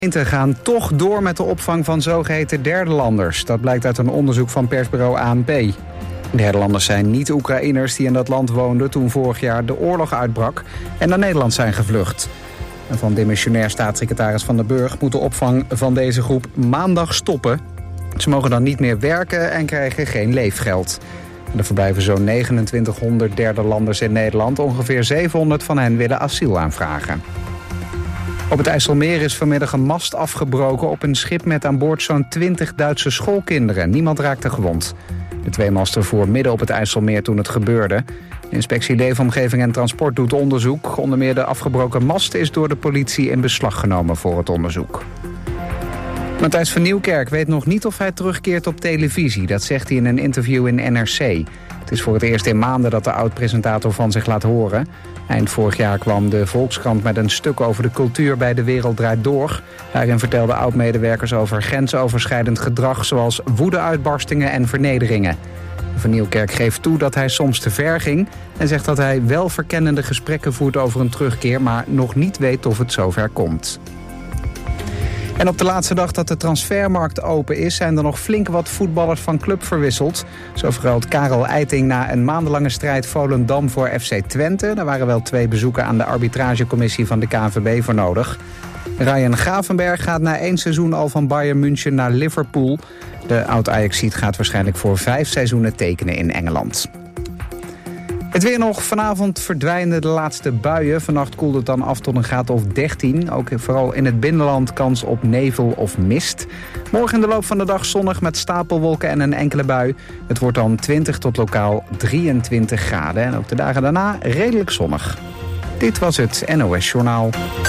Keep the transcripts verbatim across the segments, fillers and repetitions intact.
Gemeenten gaan toch door met de opvang van zogeheten derdelanders. Dat blijkt uit een onderzoek van persbureau A N P. Derdelanders zijn niet-Oekraïners die in dat land woonden toen vorig jaar de oorlog uitbrak en naar Nederland zijn gevlucht. En van demissionair staatssecretaris Van den Burg moet de opvang van deze groep maandag stoppen. Ze mogen dan niet meer werken en krijgen geen leefgeld. Er verblijven zo'n negenentwintighonderd derdelanders in Nederland. Ongeveer zevenhonderd van hen willen asiel aanvragen. Op het IJsselmeer is vanmiddag een mast afgebroken op een schip met aan boord zo'n twintig Duitse schoolkinderen. Niemand raakte gewond. De twee masten voeren midden op het IJsselmeer toen het gebeurde. De inspectie Leefomgeving en Transport doet onderzoek. Onder meer de afgebroken mast is door de politie in beslag genomen voor het onderzoek. Matthijs van Nieuwkerk weet nog niet of hij terugkeert op televisie. Dat zegt hij in een interview in N R C. Het is voor het eerst in maanden dat de oud-presentator van zich laat horen. Eind vorig jaar kwam de Volkskrant met een stuk over de cultuur bij De Wereld Draait Door. Daarin vertelden oud-medewerkers over grensoverschrijdend gedrag, zoals woedeuitbarstingen en vernederingen. Van Nieuwkerk geeft toe dat hij soms te ver ging en zegt dat hij wel verkennende gesprekken voert over een terugkeer, maar nog niet weet of het zover komt. En op de laatste dag dat de transfermarkt open is, zijn er nog flink wat voetballers van club verwisseld. Zo verhuilt Karel Eiting na een maandenlange strijd Volendam voor F C Twente. Daar waren wel twee bezoeken aan de arbitragecommissie van de K N V B voor nodig. Ryan Gravenberg gaat na één seizoen al van Bayern München naar Liverpool. De oud-Ajaxiet gaat waarschijnlijk voor vijf seizoenen tekenen in Engeland. Het weer nog. Vanavond verdwijnen de laatste buien. Vannacht koelt het dan af tot een graad of dertien. Ook vooral in het binnenland kans op nevel of mist. Morgen in de loop van de dag zonnig met stapelwolken en een enkele bui. Het wordt dan twintig tot lokaal drieëntwintig graden. En ook de dagen daarna redelijk zonnig. Dit was het N O S Journaal.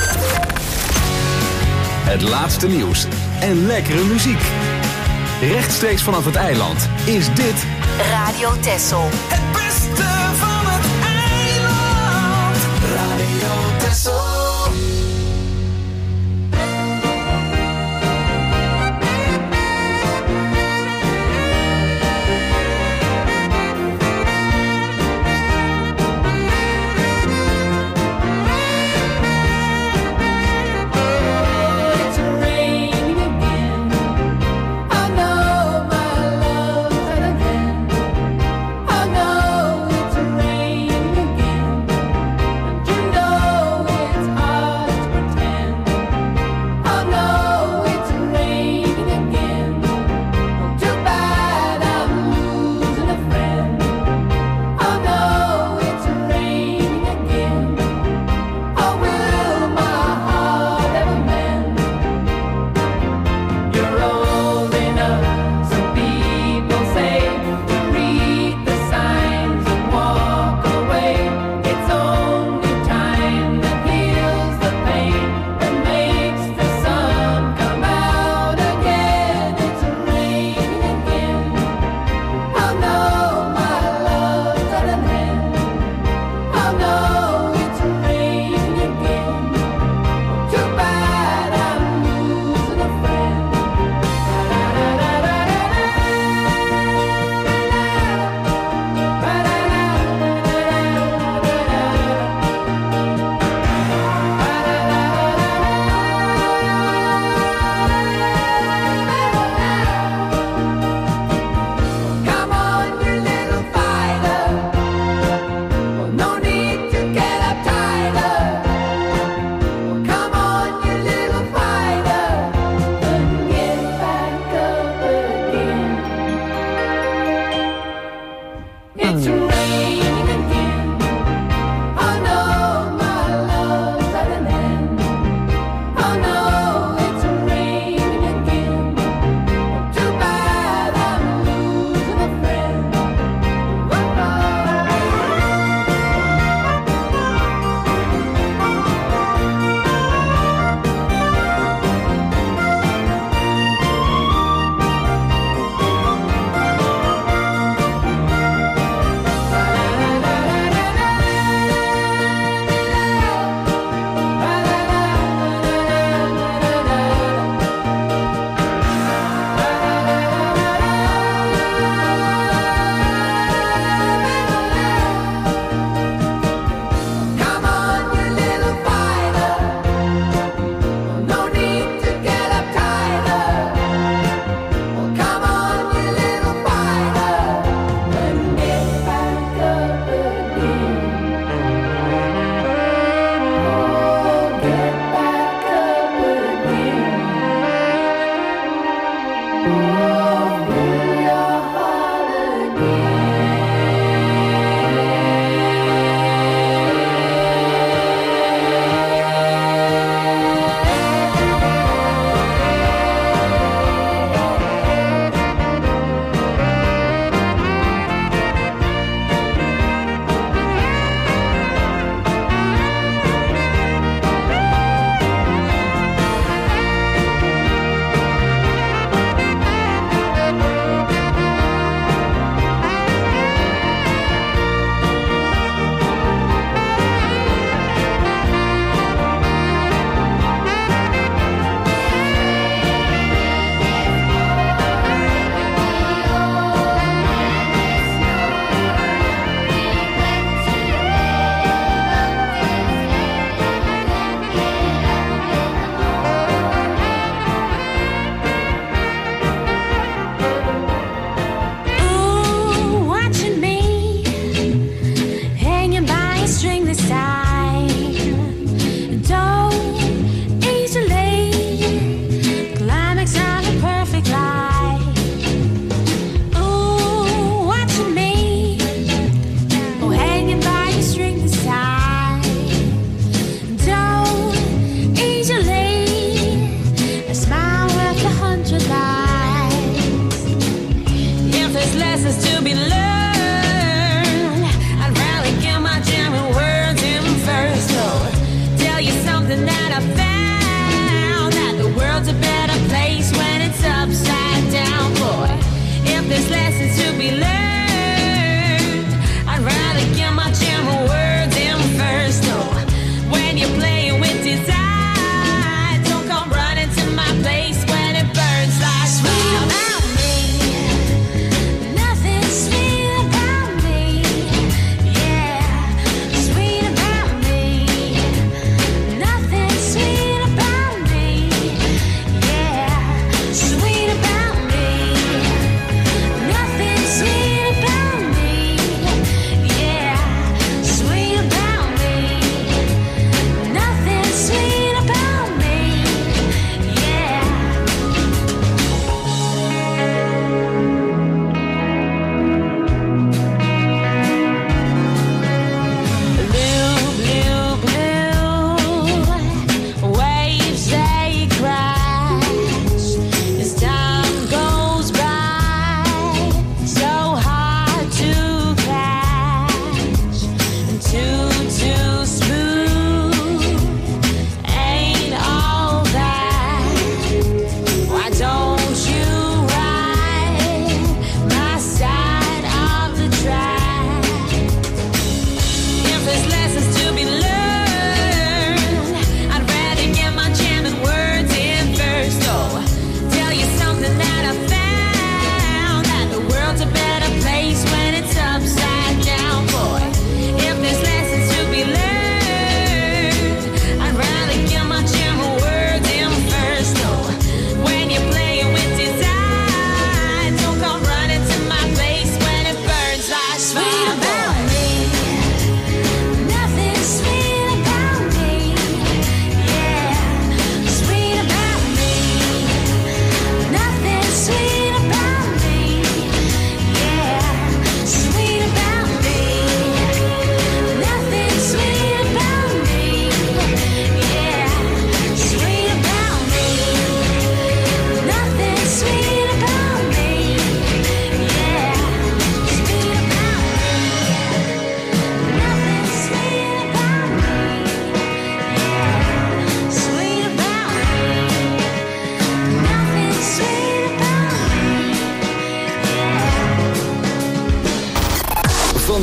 Het laatste nieuws en lekkere muziek. Rechtstreeks vanaf het eiland is dit Radio Texel. Het beste van het eiland. Radio Texel. It's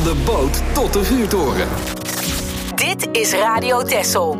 de boot tot de vuurtoren. Dit is Radio Texel.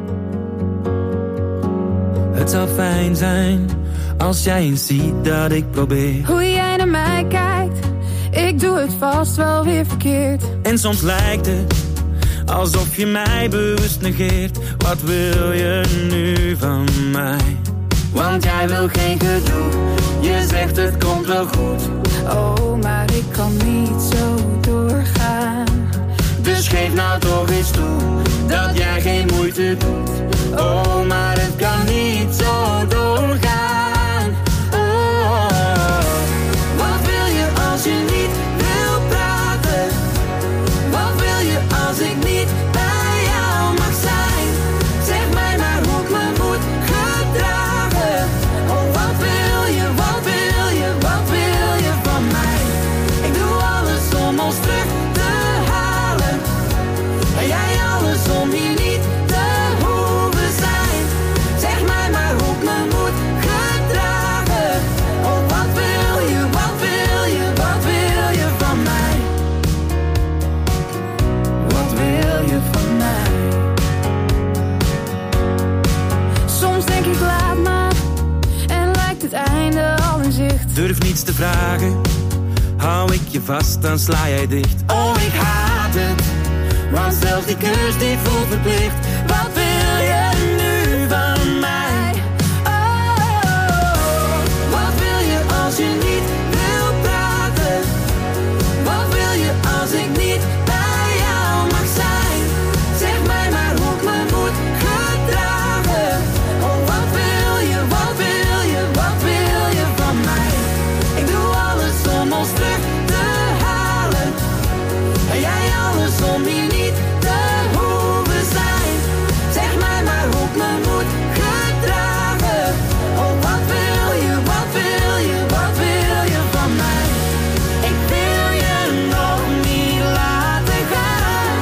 Het zou fijn zijn als jij eens ziet dat ik probeer. Hoe jij naar mij kijkt, ik doe het vast wel weer verkeerd. En soms lijkt het alsof je mij bewust negeert. Wat wil je nu van mij? Want jij wil geen gedoe, je zegt het komt wel goed. Oh, maar ik kan niet zo doorgaan. Dus geef nou toch eens toe dat jij geen moeite doet. Oh, maar het kan niet zo doorgaan. Oh, wat wil je als je niet wil praten? Wat wil je als ik niet bij jou mag zijn? Zeg mij maar hoe ik me moet gedragen. Oh, wat wil je, wat wil je, wat wil je van mij? Ik doe alles om ons terug te halen. En jij alles om hier niet te hoeven zijn. Zeg mij maar hoe ik me moet gedragen. Oh, wat wil je, wat wil je, wat wil je van mij? Wat wil je van mij? Soms denk ik laat maar, en lijkt het einde al in zicht. Durf niets te vragen, hou ik je vast, dan sla jij dicht. Oh, ik haat het, want zelfs die kus die voelt verplicht. Wat wil je nu van mij? Oh, Wat wil je als je niet wil praten? Wat wil je als ik niet bij jou mag zijn? Zeg mij maar hoe ik me moet gedragen. Oh, wat wil je, wat wil je, wat wil je van mij? Ik doe alles om ons terug te halen. En jij alles om hier niet te hoeven zijn. Zeg mij maar hoe ik me moet gedragen. Oh, wat wil je, wat wil je, wat wil je van mij? Ik wil je nog niet laten gaan.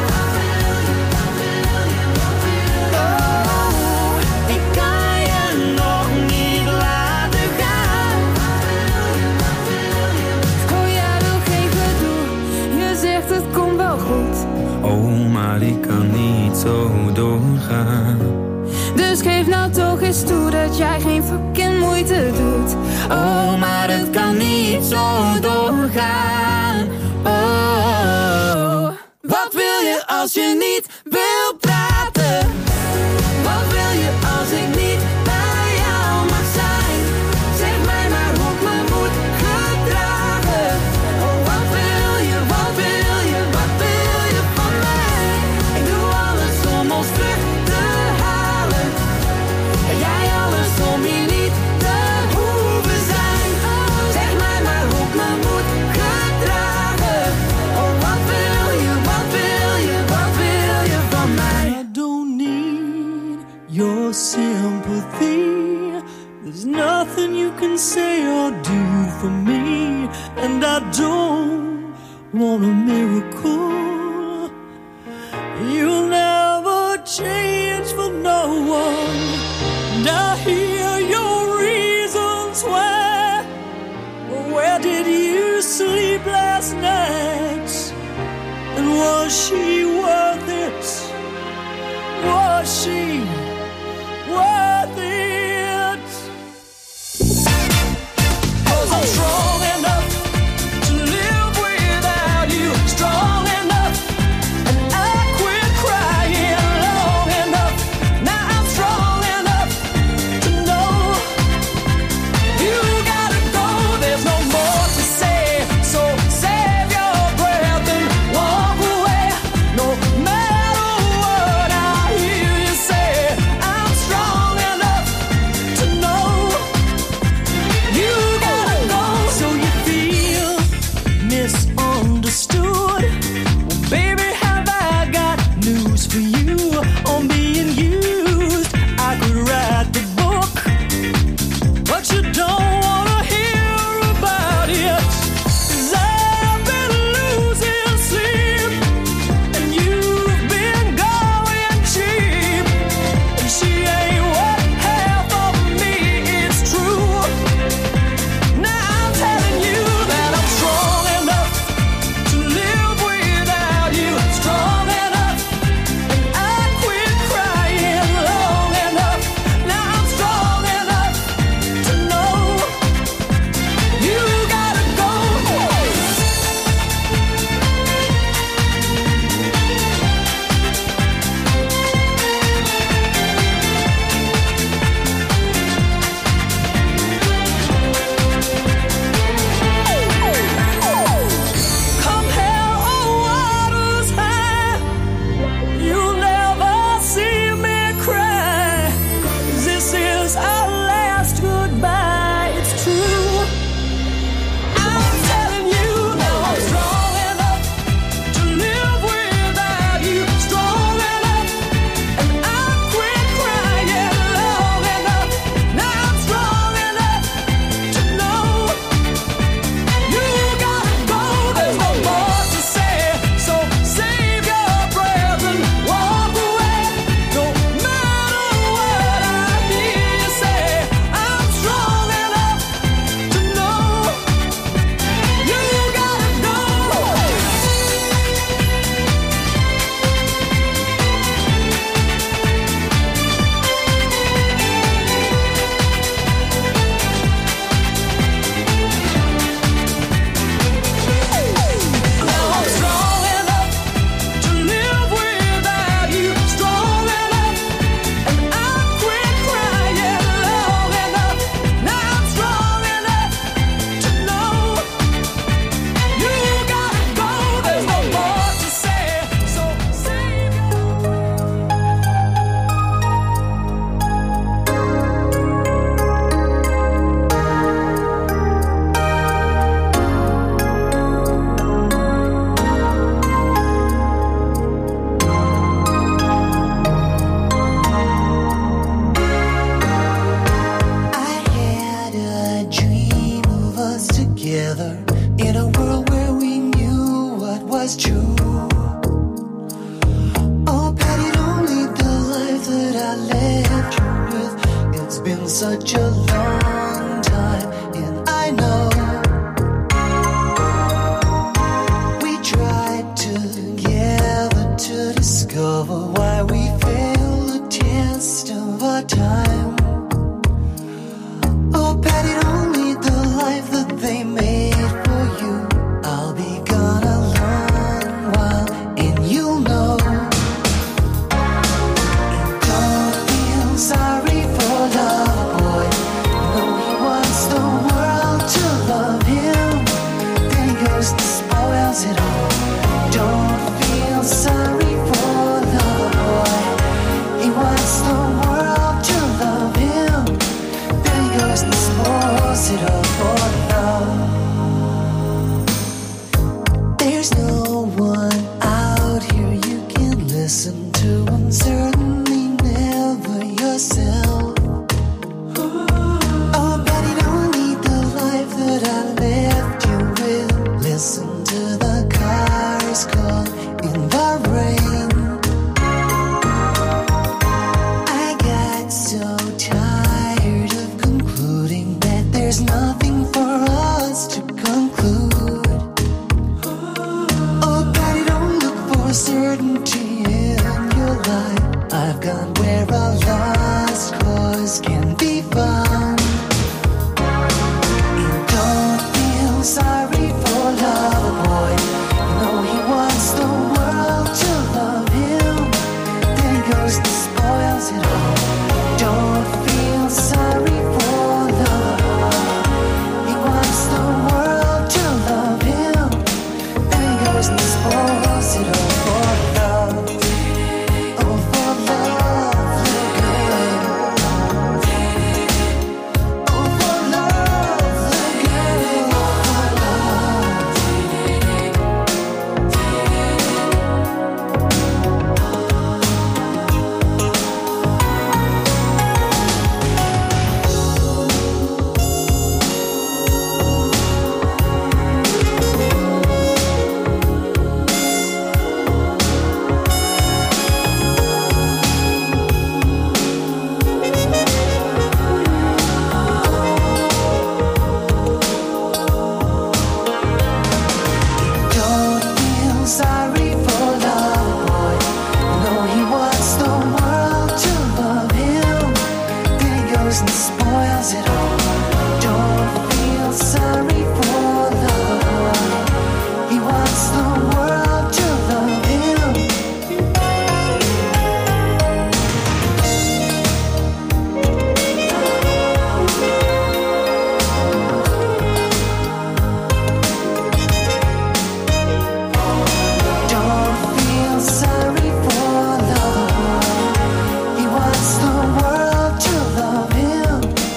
Oh, ik kan je nog niet laten gaan. oh, jij wil geen gedoe, je zegt het komt wel goed. Oh, maar ik kan niet zo doorgaan. Dus geef nou toch eens toe dat jij geen fucking moeite doet. Oh, maar het kan niet zo doorgaan. Oh, wat wil je als je niet wil praten? Wat wil je als ik niet bij jou mag zijn? Zeg mij maar hoe ik me moet gedragen. Oh, wat wil je, wat wil je, wat wil je van mij? Ik doe alles om ons terug te halen. En jij alles om hier niet te hoeven zijn. Zeg mij maar hoe ik me moet gedragen. Oh, wat wil je, wat wil je, wat wil je van mij? I don't need your sympathy. There's nothing you can say or do for me. And I don't want a miracle. You'll never change for no one. And I hear your reasons why. Where did you sleep last night? And was she worth it? Was she worth it? 'Cause I'm strong enough to live without you. Strong enough, and I quit crying long enough. Now I'm strong enough to know you gotta go. There's no more to say, so save your breath and walk away. No matter what I hear you say. is true. Oh, Patty, don't lead the life that I left you with. It's been such a long time, and I know we tried together to discover why we failed the test of our time. Oh, Patty, don't lead the life that they made for you. I'll be gone a long while, and you'll know. And don't feel sorry for love, boy. No, he wants the world to love him. Then he goes and spoils it all. Don't feel sorry for love, boy. He wants the world to love him. Then he goes and spoils it all for love. There's no one out here you can listen to, and certainly never yourself. Oh, Betty, don't need the life that I left you with. Listen to the cars call in the rain. I got so tired of concluding that there's nothing for us to conclude. Oh, Patty, don't look for certainty in your life. I've gone where a lost cause can be found. And don't feel sorry for love, boy. No, he wants the world to love him. Then he goes and spoils it all. Don't feel sorry for love, boy. He wants the world to love him. Then he goes and spoils it all for love. Oh, for love, little girl. Oh, for love, little girl. For love. Don't feel sorry for love, boy. No, he wants the world to love him. Then he goes and spoils it all. Don't feel sorry for love, boy. He wants the world to love him. Don't feel sorry for love, boy. He wants the world to love him.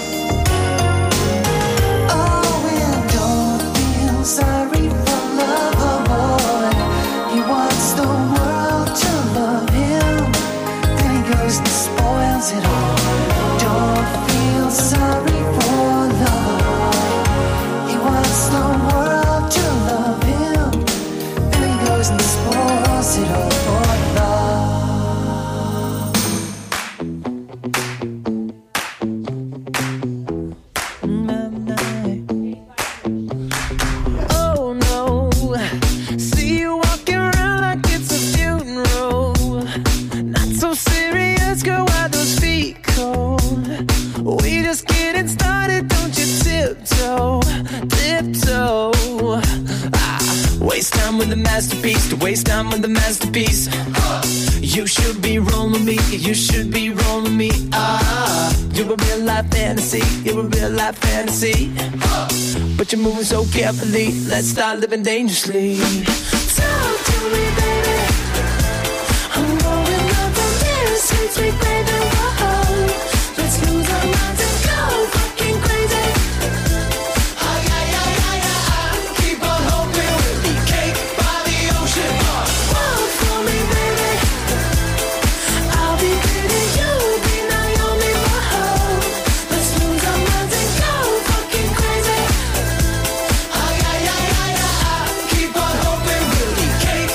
Oh, and don't feel sorry for love, boy. He wants the world to love him. Then he goes and spoils it all. Don't feel sorry for love, boy. He wants the world to love him. Then he goes and spoils it all for love. Oh no, see you walking around like it's a funeral. Not so serious, girl, why those feet cold? We just getting started, don't you tiptoe, tiptoe. Ah, waste time with the masterpiece, to waste time with the masterpiece. You should be rolling me, you should be rolling me. Ah, you're a real life fantasy, you're a real life fantasy. But you're moving so carefully, let's start living dangerously. Talk to me, baby. I'm going up from here, sweet, sweet baby. Whoa, let's lose our minds and go fucking crazy. Ay, ay, ay, ay, ay, keep on hoping we'll be cake by the ocean. Walk for me, baby. I'll be pretty, you'll be Naomi. Whoa, let's lose our minds and go fucking crazy. Ay, ay, ay, ay, ay, keep on hoping we'll be cake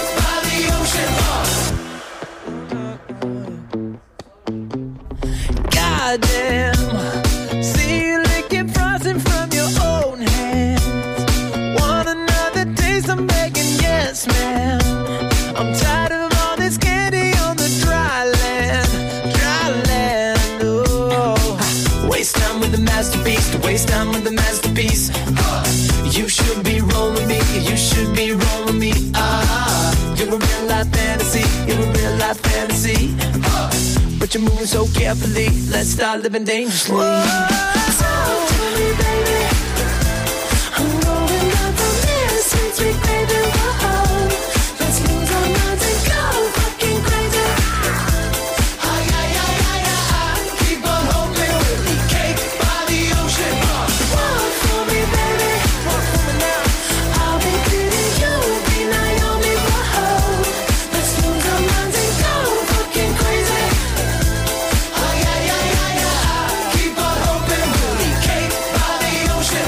masterpiece, to waste time with the masterpiece. You should be rolling me, you should be rolling me. Ah, you're a real life fantasy, you're a real life fantasy. But you're moving so carefully, let's start living dangerously. Talk to me, baby. I'm rolling up from this sweet, sweet baby. Whoa, let's lose our minds and go fucking crazy. Ay, ay, ay, ay, ay, keep on hoping we'll be cake by the ocean. Walk for me, baby. Walk for me now. I'll be pretty, you'll be Naomi. Whoa, let's lose our minds and go fucking crazy. Ay, ay, ay, ay, ay, keep on hoping we'll be cake by the ocean.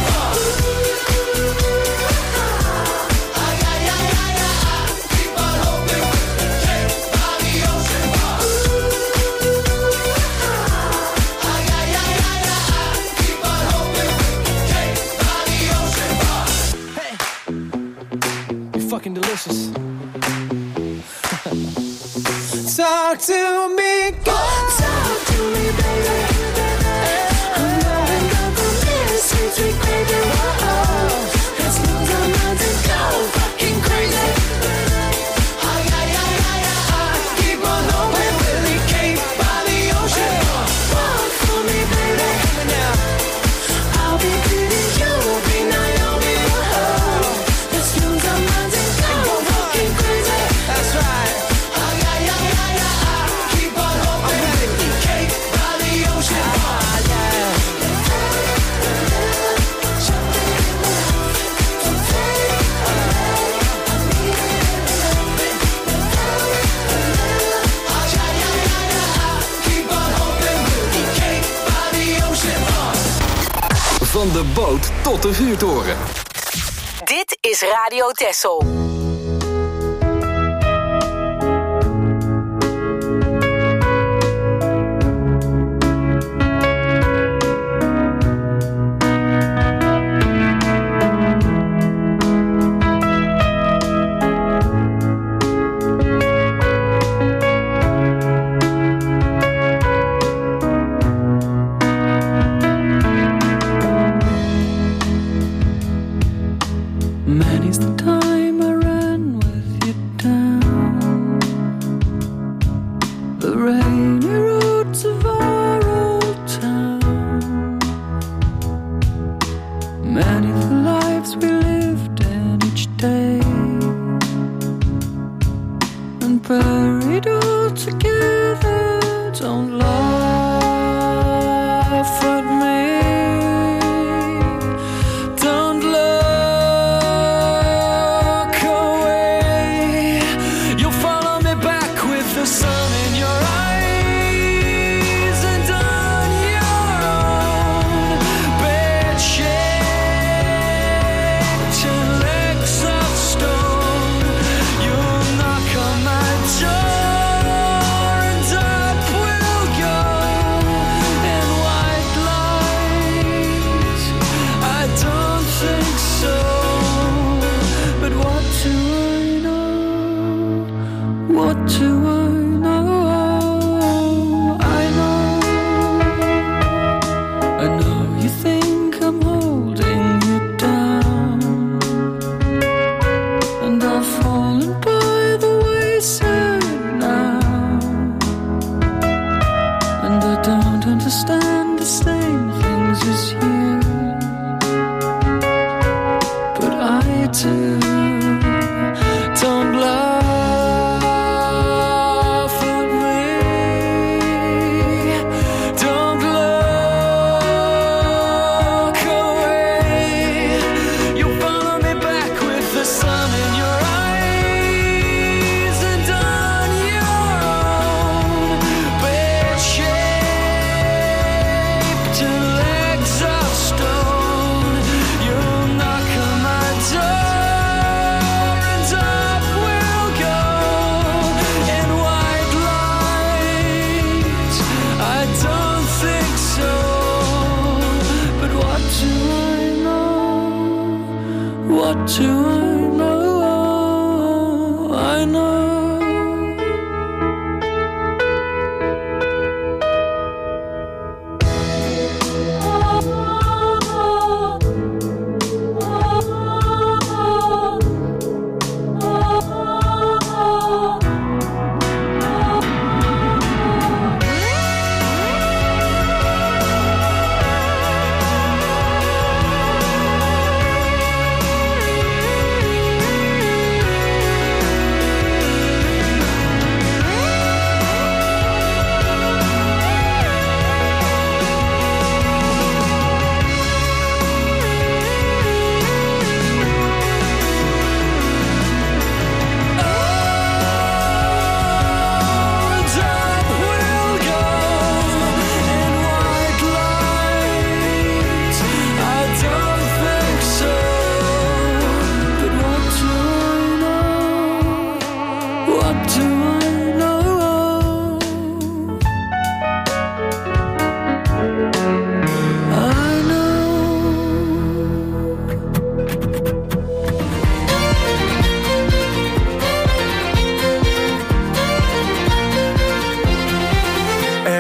Ay, ay, ay, ay, ay, keep on hoping we'll be cake by the ocean. Ay, ay, ay, ay, ay, keep on hoping we'll be cake by the ocean. Hey, you're fucking delicious. Talk to me, girl. Talk to me, baby. I'm rolling up from this sweet, sweet baby. Whoa, let's lose our minds and go fucking crazy. Ay, ay, ay, ay, ay, keep on hoping we'll be cake by the ocean. Walk for me, baby. I'll be pretty, you'll be Naomi. Whoa, let's lose our minds and go fucking crazy. That's right. Ay, ay, ay, ay, ay, keep on hoping we'll be cake by the ocean. Ay, ay, ay, ay, ay, keep on hoping we'll be cake by the ocean. Van de boot tot de vuurtoren. Dit is Radio Texel. Many's the time I ran with you down the rainy roads of our old town. Many the lives we lived in each day, and buried all together. Don't laugh at me. Don't look away. You'll follow me back with the sun in your eyes and on your own bed shaped and legs of stone. You'll knock on my door and up will go in white light. I don't think so, but what do I know? What do I know? I know. I know you think I'm holding you down, and I've fallen by the wayside now, and I don't understand the same things as you, but I do. Don't laugh at me. Don't look away. You'll follow me back with the sun in your eyes and on your own bed shaped and legs of stone. You'll knock on my door and up will go in white light. I don't think so, but what do I know? What do I know? I know.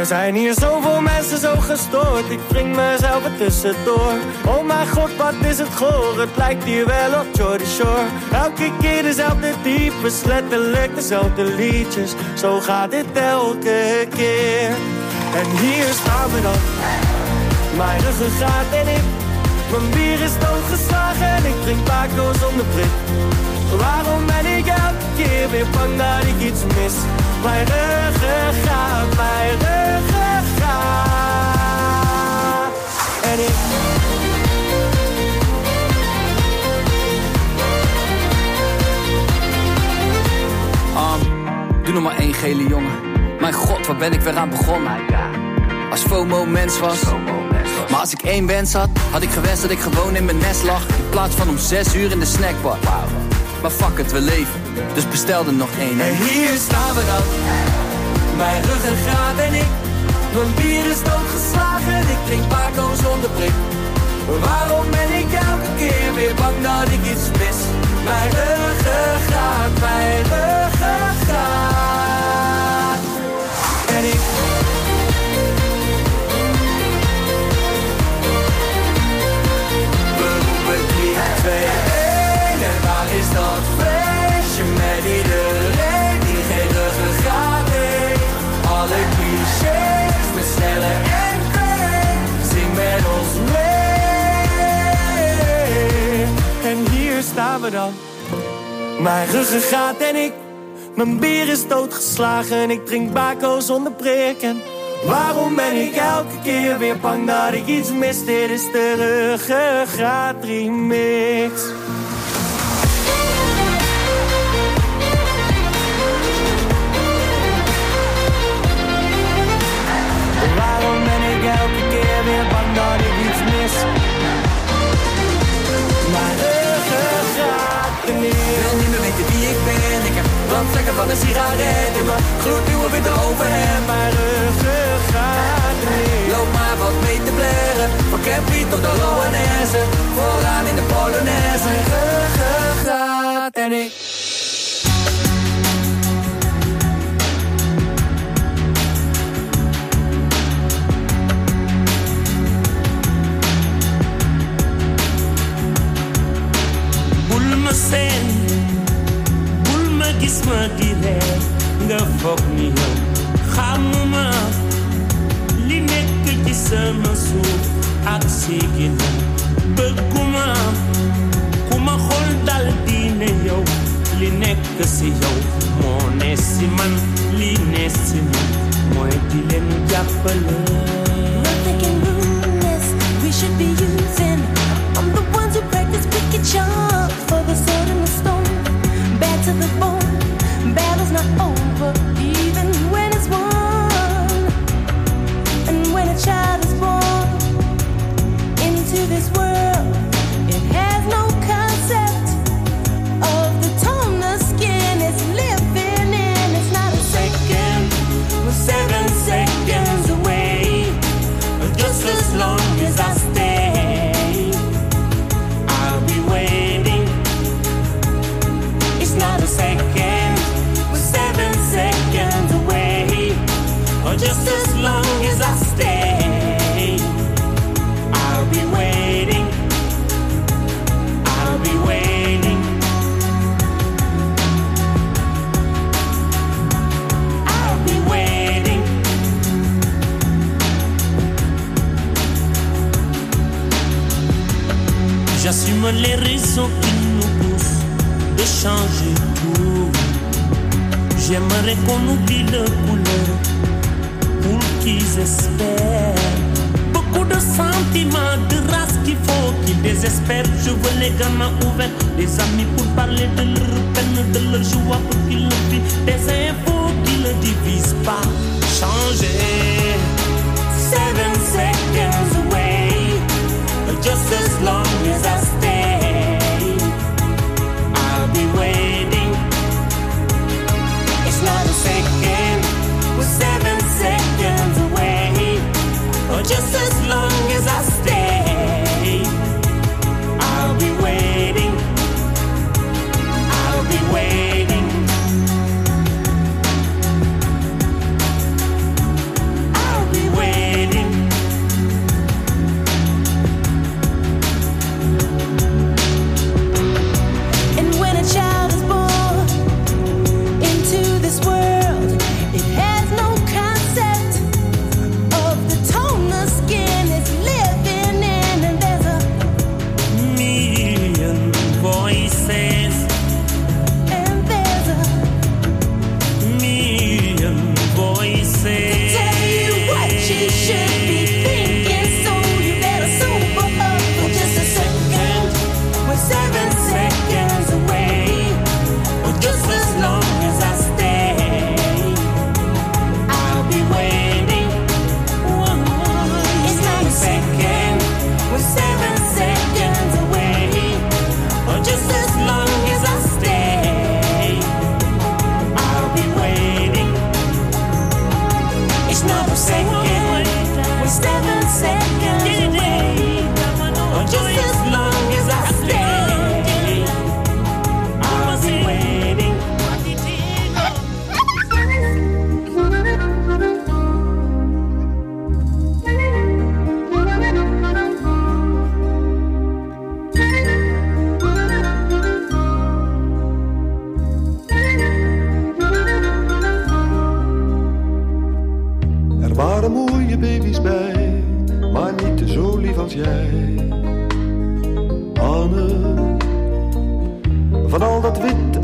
zijn hier zoveel mensen zo gestoord, ik wring mezelf er tussendoor. Oh mijn god, wat is het goor, het lijkt hier wel op Jordy Shore. Elke keer dezelfde types, letterlijk dezelfde liedjes. Zo gaat dit elke keer. En hier staan we dan, mijn ruggengraat en ik. Mijn bier is doodgeslagen en ik drink Paco zonder prik. Waarom ben ik elke keer weer bang dat ik iets mis? Mijn ruggengraat, mijn ruggengraat. En ik... Um, doe nog maar één gele jongen. Mijn god, waar ben ik weer aan begonnen? Als FOMO mens was. Maar als ik één wens had, had ik gewenst dat ik gewoon in mijn nest lag. In plaats van om zes uur in de snackbar. Maar fuck het, we leven, dus bestel er nog één. En hier staan we dan, mijn ruggengraat en ik. Mijn bier is doodgeslagen, ik drink Paco zonder prik. Waarom ben ik elke keer weer bang dat ik iets mis? Mijn ruggengraat, mijn ruggengraat. En ik... twee, één, en waar is dat feestje met iedereen die geen ruggengraat heeft? Alle clichés met sneller en kreeg, zing met ons mee. En hier staan we dan, mijn ruggengraat en ik. Mijn bier is doodgeslagen, ik drink Baco zonder prik. En waarom ben ik elke keer weer bang dat ik iets mis? Dit is de ruggengraat remix. Waarom ben ik elke keer weer bang dat ik iets mis? Mijn ruggengraat remix. Ik wil niet meer weten wie ik ben. Ik heb brandvlekken van een sigaret in mijn gloednieuwe witte overhemd. Mijn ruggengraat remix. Loop maar wat mee te blaren, van Campy tot de Loanesse. Vooraan in de Polonaise. Mijn ruggengraat en ik. Bul me seen, bul me gis ma di reer, nga foog ni yow xamuma li nekk ci sama suuf ak sigina. Bëgguma ku ma xool dal di ne yow li nekk si yow moo ne si man, li ne si man mooy di leen jàppale. Nothing can ruin this, we should be using. I'm the ones who practice wicked charms for the sword and the stone. Bad to the bone, battle's not over, even when it's won. And when a child is born into this world, it has no concept of the tone the skin is living in. It's not a second, We're seven seconds away, just as long as I stay, I'll be waiting. It's not a second, we're seven seconds away, or just as long as I stay, I'll be waiting. I'll be waiting. I'll be waiting. J'assume les raisons qui nous poussent de changer tout. J'aimerais qu'on oublie le couleur pour qu'ils espèrent. Beaucoup de sentiments, de race qu'il faut qu'ils désespèrent. Je veux les gamins ouverts, des amis pour parler de leur peine, de leur joie pour qu'ils le vivent. Des infos qui ne divisent pas. Changer. Seven seconds away, just as long as I stay, I'll be waiting. It's not a second, we're seven seconds away, or just as long as I stay, I'll be waiting. I'll be waiting. I'll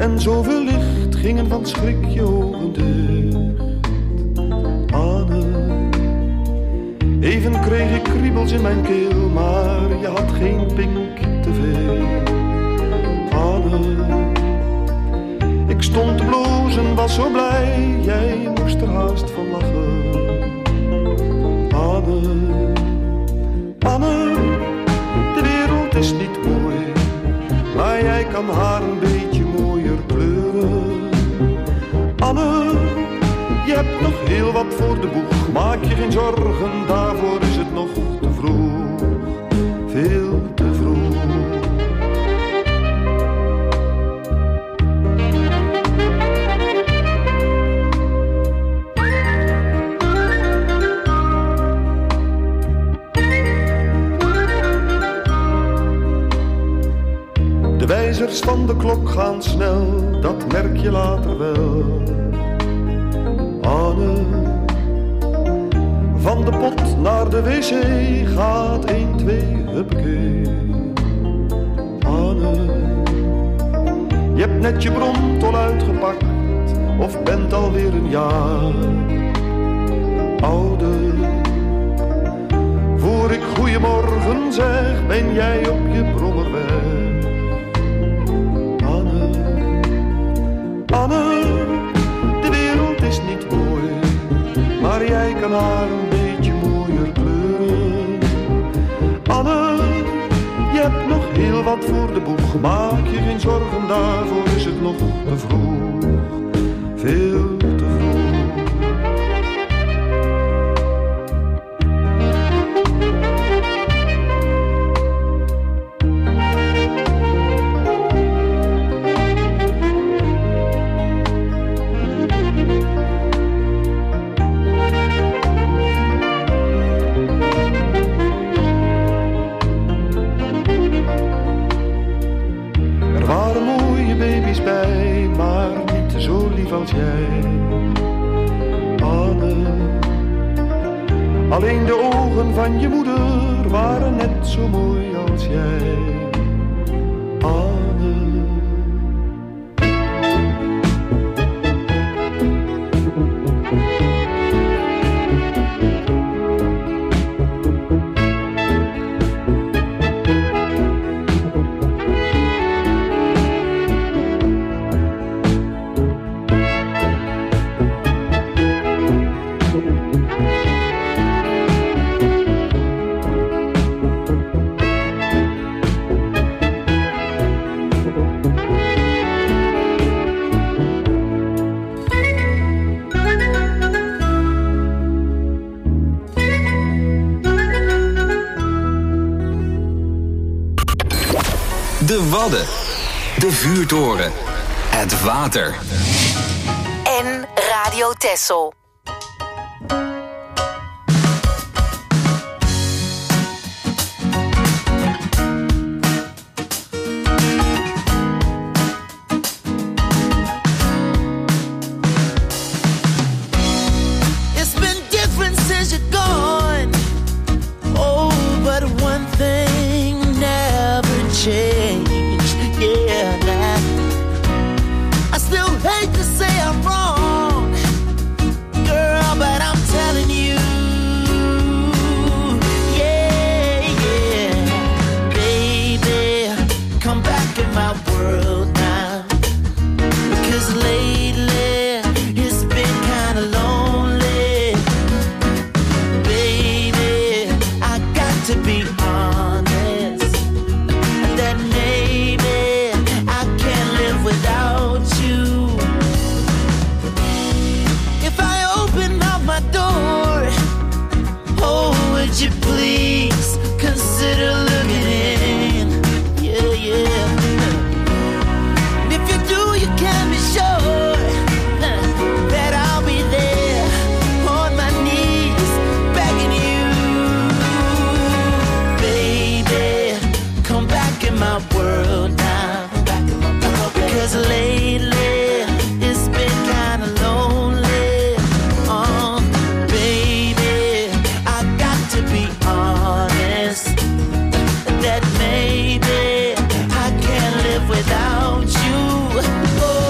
en zoveel licht gingen van schrik je ogen dicht. Anne, even kreeg ik kriebels in mijn keel, maar je had geen pink te veel. Anne, ik stond te blozen, was zo blij, jij moest er haast van lachen. Anne, Anne, de wereld is niet mooi, maar jij kan haar een beetje mooier kleuren. Anne, je hebt nog heel wat voor de boeg, maak je geen zorgen, daarvoor is het nog te vroeg, veel te vroeg. De wijzers van de klok gaan snel, dat merk je later wel. Anne, van de pot naar de wc gaat één, twee, huppakee. Anne, je hebt net je bromtol uitgepakt, of bent alweer een jaar ouder. Voor ik goeiemorgen zeg, ben jij op je brommer weg. Anne, Anne, de wereld is niet mooi, maar jij kan haar een beetje mooier kleuren. Anne, je hebt nog heel wat voor de boeg, maak je geen zorgen, daarvoor is het nog te vroeg, veel te vroeg. Als jij, Anne, alleen de ogen van je moeder waren net zo mooi als jij, Anne. De Wadden, de vuurtoren, het water. En Radio Texel. That maybe I can't live without you. Oh.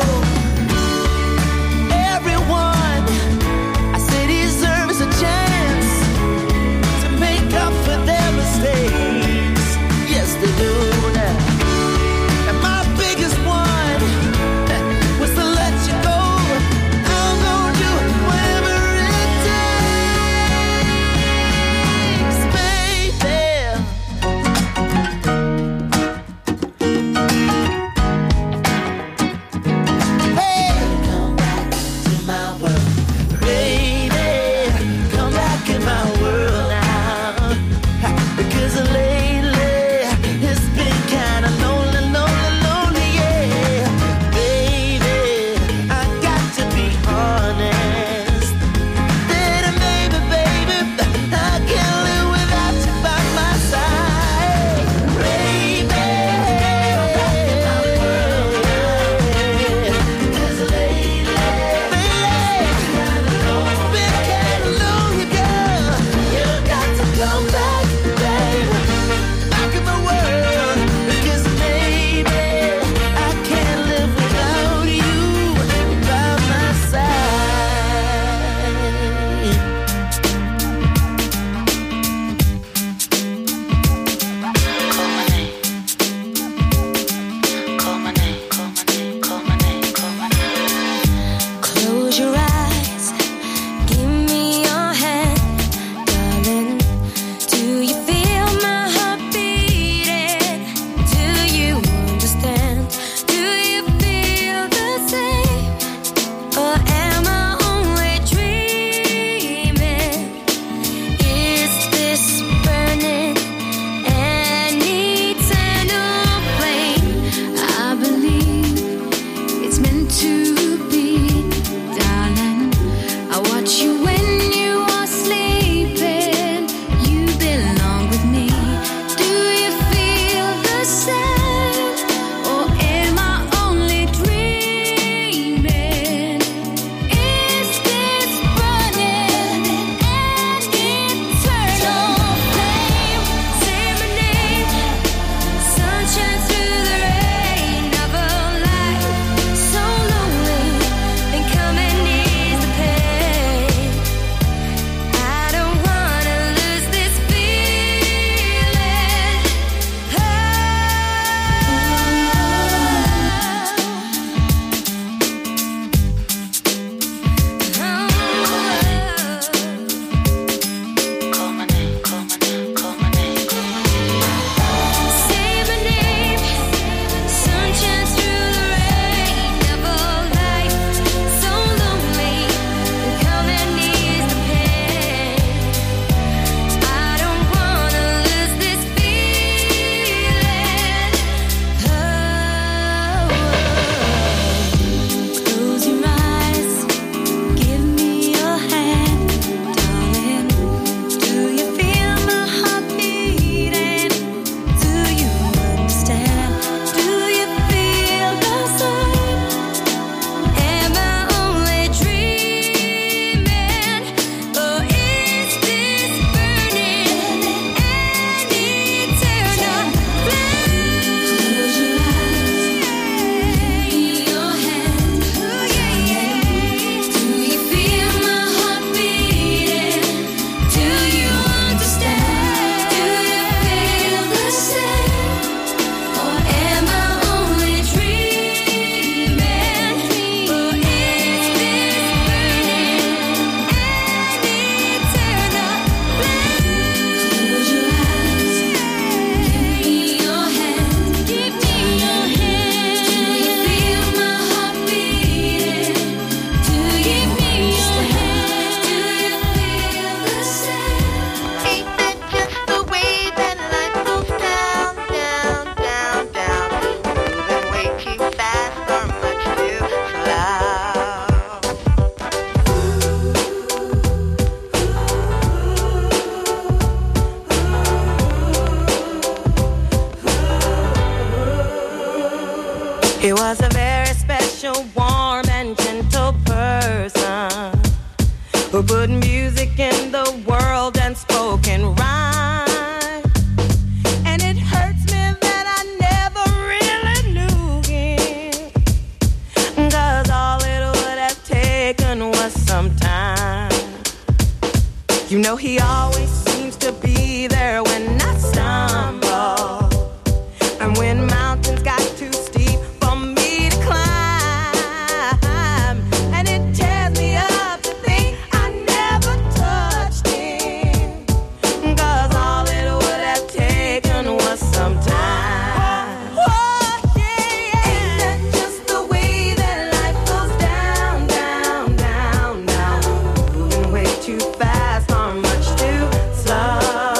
He was a very special, warm and gentle person who put music in the world and spoke in rhyme. And it hurts me that I never really knew him, 'cause all it would have taken was some time. You know he always seems to be there when I stumble, and when mountains got too steep for me to climb, and it tears me up to think I never touched him, 'cause all it would have taken was some time. Oh, yeah. Ain't that just the way that life goes down, down, down, down, moving way too fast or much too slow.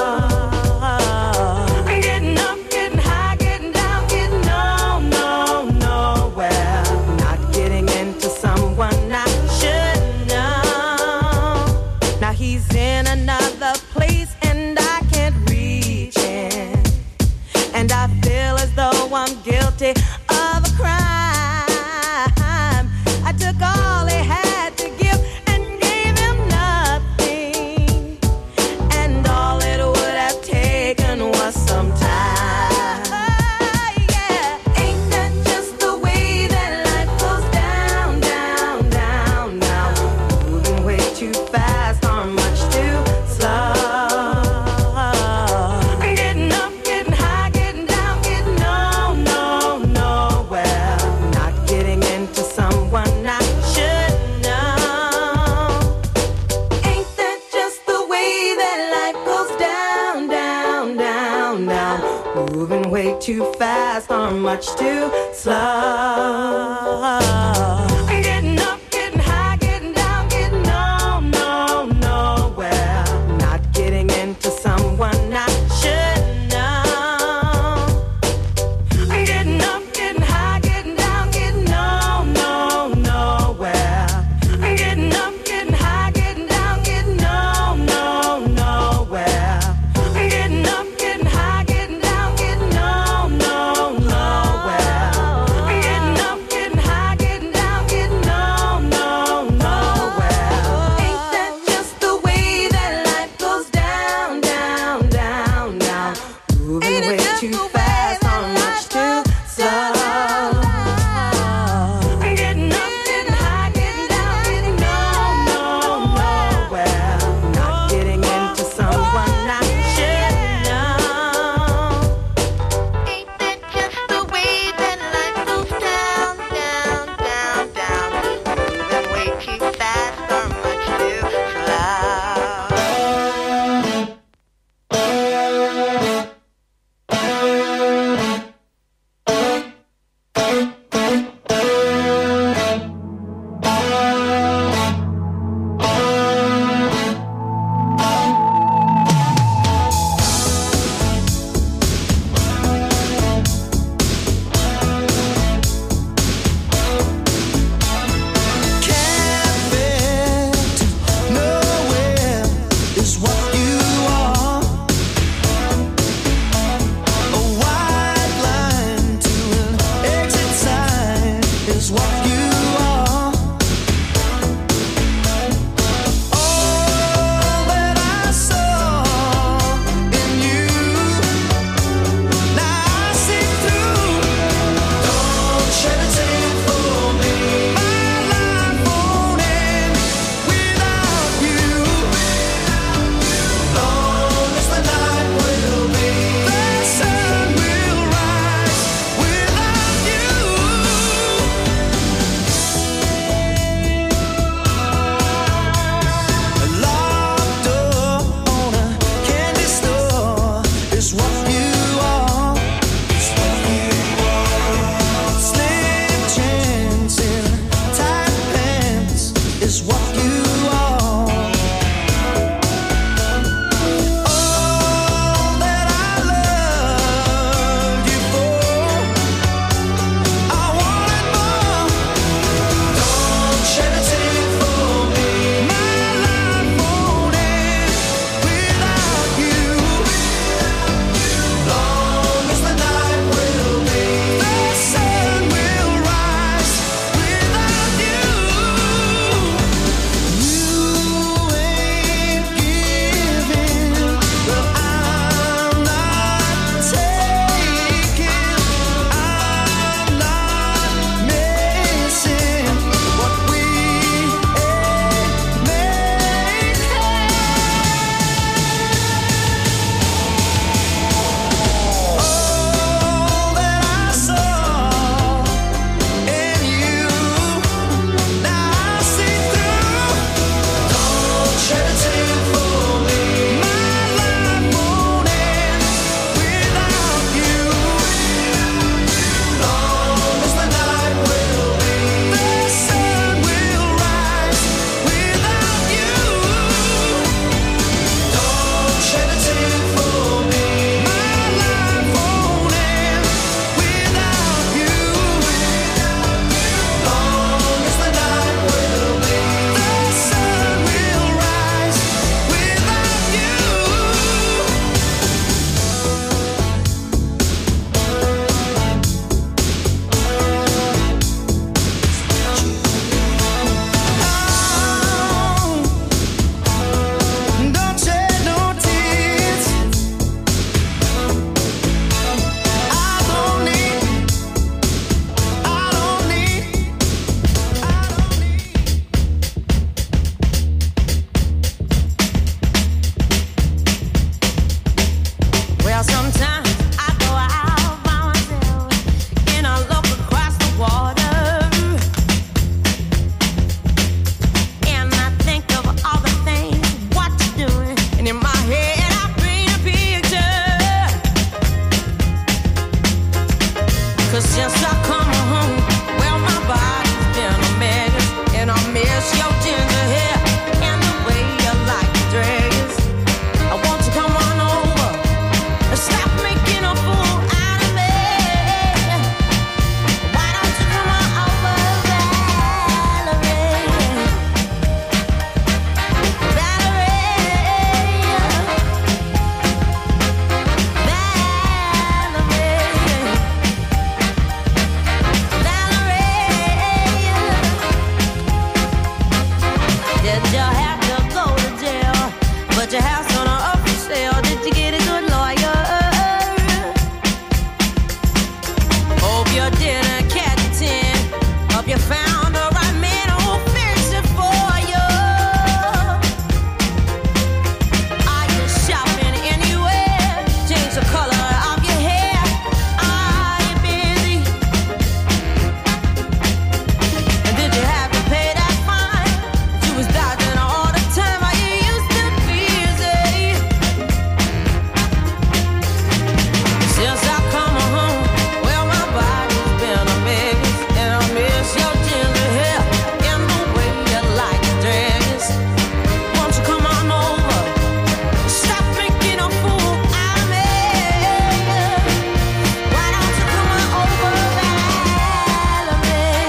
Getting up, getting high, getting down, getting no, no, nowhere. Not getting into someone I should know. Now he's in another place and I can't reach him, and I feel as though I'm guilty of a crime. I took all he had to give and gave him nothing, and all it would have taken was some time. Oh, yeah. Ain't that just the way that life goes down, down, down, down, moving way too fast or much too slow. Getting up, getting high, getting down, getting no, no, nowhere. Not getting into someone I should know. Ain't that just the way that life goes down, down, down, down, moving way too fast or much too slow. Getting up, getting high, getting down, getting no, no, nowhere. Not getting into someone I should know. Getting up, getting high, getting down, getting no, no, nowhere. Getting up, getting high, getting down, getting no, no, nowhere. Getting up, getting high, getting down, getting no, no, nowhere. Getting up, getting high, getting down, 'Cause since I come home, well, my body's been a mess, and I miss your ginger hair and the way you like to dress. I want you to come on over and stop making a fool out of me. Why don't you come on over, Valerie? Did you have to go to jail? But your house on a up for sale. Did you get a good lawyer? Hope you didn't catch a tin. Hope you found the right man who'll fix it for you. Are you shopping anywhere? Change the color of your hair. Are you busy? And did you have to pay that fine? You was dodging all the time. Are you used to busy? Since I come home, well, my body's been a mess, and I miss your ginger hair and the way you like to dress. Won't you come on over? Stop making a fool out of me. Why don't you come on over, Valerie?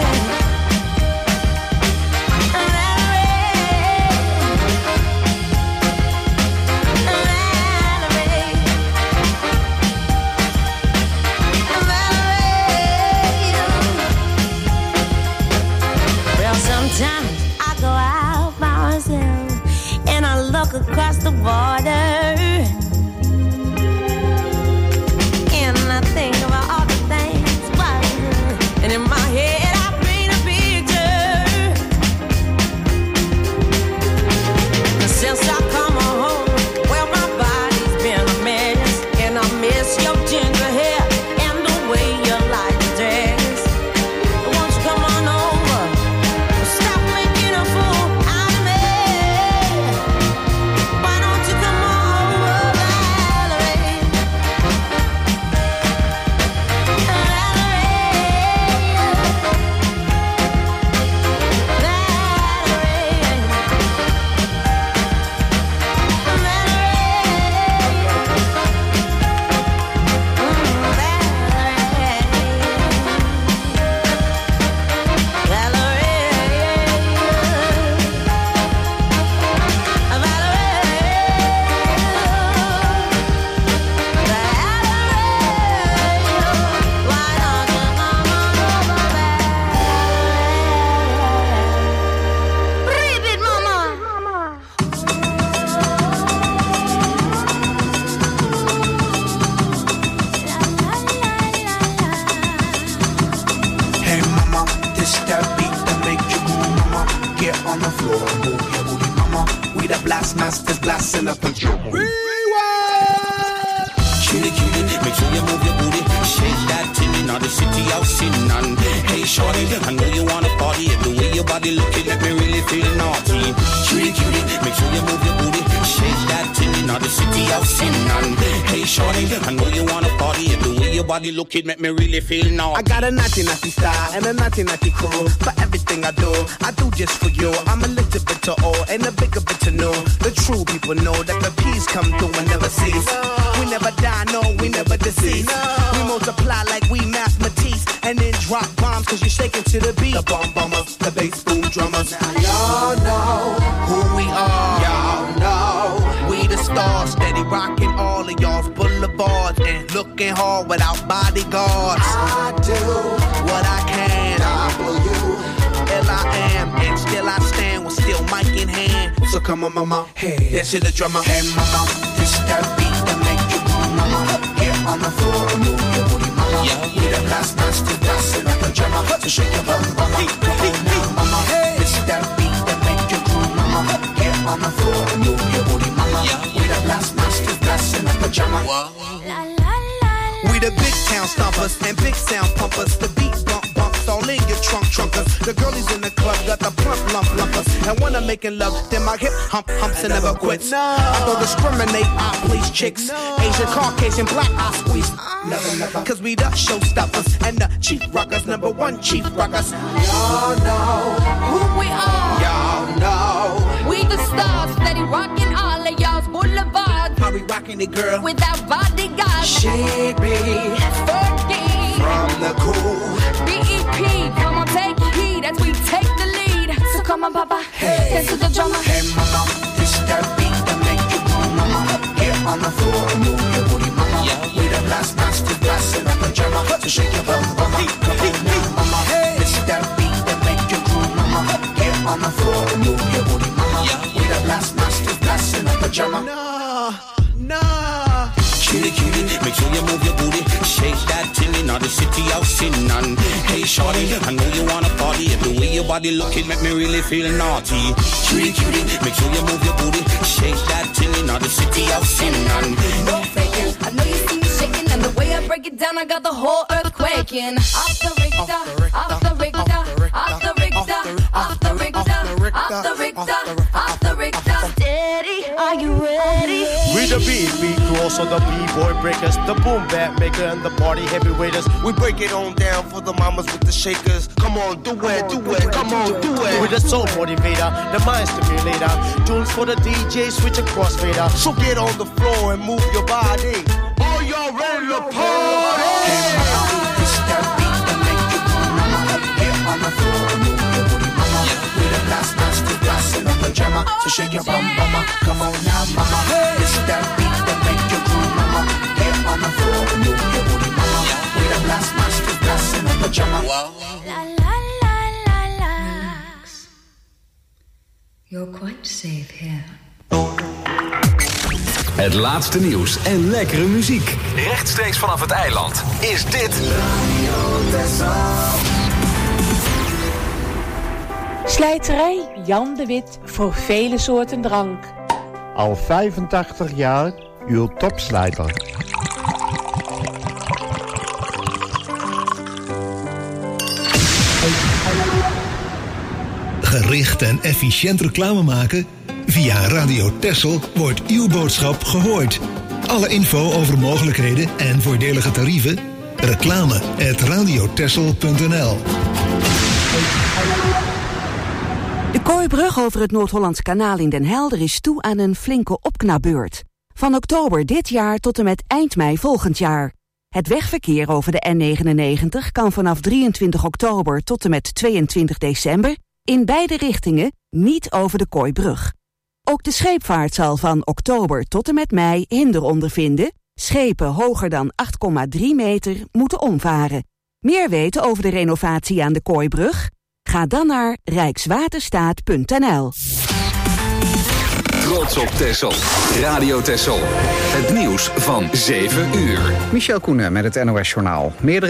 Well, sometimes I go out by myself and I look across the border, and I think about all the things, but and in my head I paint a picture. Since I come home, well, my body's been a mess, and I miss your ginger hair and the way you like to dress. Won't you come on over? Stop making a fool out of me. Why don't you come on over, Valerie? Hey mama, this that beat that make you move, mama. Get on the floor, move your booty, mama. We the blast masters, blasting up with your booty. Cutie, cutie, make sure you move your booty. Shake that titty, now the city of sin. And hey, shorty, I know you wanna party. The way your body looking, make me really feel naughty. Cutie, cutie, make sure you move your booty. Shake that titty, now the city of sin. And hey, shorty, I know you wanna party. The way your body looking, make me really feel naughty. I got a naughty naughty style and a naughty naughty crew. For everything I do, I do just for you. I'm a little bit to all and a bigger bit to know. The true people know that the peace come through and never cease. We never die, no, we never decease. We multiply like we mathematics and then drop bombs cause you're shaking to the beat. The bomb bombers, the bass boom drummers. Now y'all know who we are. Y'all know we the stars, steady rocking all of y'all's boulevards and looking hard without bodyguards. I do what I can. W L I am, and still I stand with still mic in hand. So come on, mama, hey, that's it, the drummer. Hey, mama, this that beat that make you move, mama. Get on the floor and move your booty, mama. Yeah, we the last master dancing like a drummer. So shake your bum, mama. Come on now, mama. This that beat that make you groove, mama. Get on the floor and move your booty, mama. Yeah, we the last master dancing like a drummer. We the big town stompers and big sound pumpers. The beat bump bumps all in your trunk trunkers. The girlies in the club got the plump lump lumpers. And when I'm making love, then my hip hump humps and never quits. No. I don't discriminate, I please chicks. No. Asian, Caucasian, black, I squeeze. Uh. Never, never. Cause we the showstoppers and the chief rockers, number one chief rockers. Y'all know who we are. Y'all know we the stars, steady rocking all of y'all's boulevards. How we rocking it, girl? With our bodyguards. She be Fergie from the cool B E P. Come on, take heed as we take the lead. So come on, Papa, hey, dance to the drummer. Hey, mama, this that beat that make you move, mama. Get on the floor and move your booty, mama. Yeah, yeah. We the last master class in a pajama. So shake your bum, mama. Come on now, mama. Hey. This that beat that make you groove, mama. Get on the floor and move your booty, mama. Yeah, yeah. We the last master class in a pajama. Nah, nah. Cutie, cutie, make sure you move your booty. Shake that tilly, not the city of sin. And hey, shorty, I know you wanna party. And the way your body looking make me really feel naughty. Cutie, cutie, make sure you move your booty. Shake that tilly, not the city of sin. And don't fake it, I know you see me shaking. And the way I break it down, I got the whole earth quaking. Off the Richter, off the Richter, off the Richter, off the Richter, off the Richter, off the Richter. Steady, are you ready? We the beat, beat crew, also the B-boy breakers, the boom bat maker and the party heavyweighters. We break it on down for the mamas with the shakers. Come on, do it, do it, come on, do it. With the soul motivator, the mind stimulator. Tunes for the D J, switch across fader. So get on the floor and move your body. Are y'all ready to party? Hey, mama, this that beat that make you move, mama. Get on the floor and move your booty, mama. We the last master class in a pajama. So shake your bum, mama. Come on now, mama. This that beat that make you groove, mama. Get on the floor and move your booty, mama. We the last master class in a pajama. La la la la la. You're quite safe here. Het laatste nieuws en lekkere muziek. Rechtstreeks vanaf het eiland is dit Radio Tessel. Slijterij Jan de Wit voor vele soorten drank. Al vijfentachtig jaar uw topslijter. Gericht en efficiënt reclame maken? Via Radio Tessel wordt uw boodschap gehoord. Alle info over mogelijkheden en voordelige tarieven? Reclame at radiotessel punt n l. De Kooibrug over het Noord-Hollands Kanaal in Den Helder is toe aan een flinke opknapbeurt. Van oktober dit jaar tot en met eind mei volgend jaar. Het wegverkeer over de N negenennegentig kan vanaf drieëntwintig oktober tot en met tweeëntwintig december... in beide richtingen niet over de Kooibrug. Ook de scheepvaart zal van oktober tot en met mei hinder ondervinden. Schepen hoger dan acht komma drie meter moeten omvaren. Meer weten over de renovatie aan de Kooibrug? Ga dan naar rijkswaterstaat punt n l. Trots op Tessel. Radio Tessel. Het nieuws van zeven uur. Michel Koenen met het N O S Journaal. Meerdere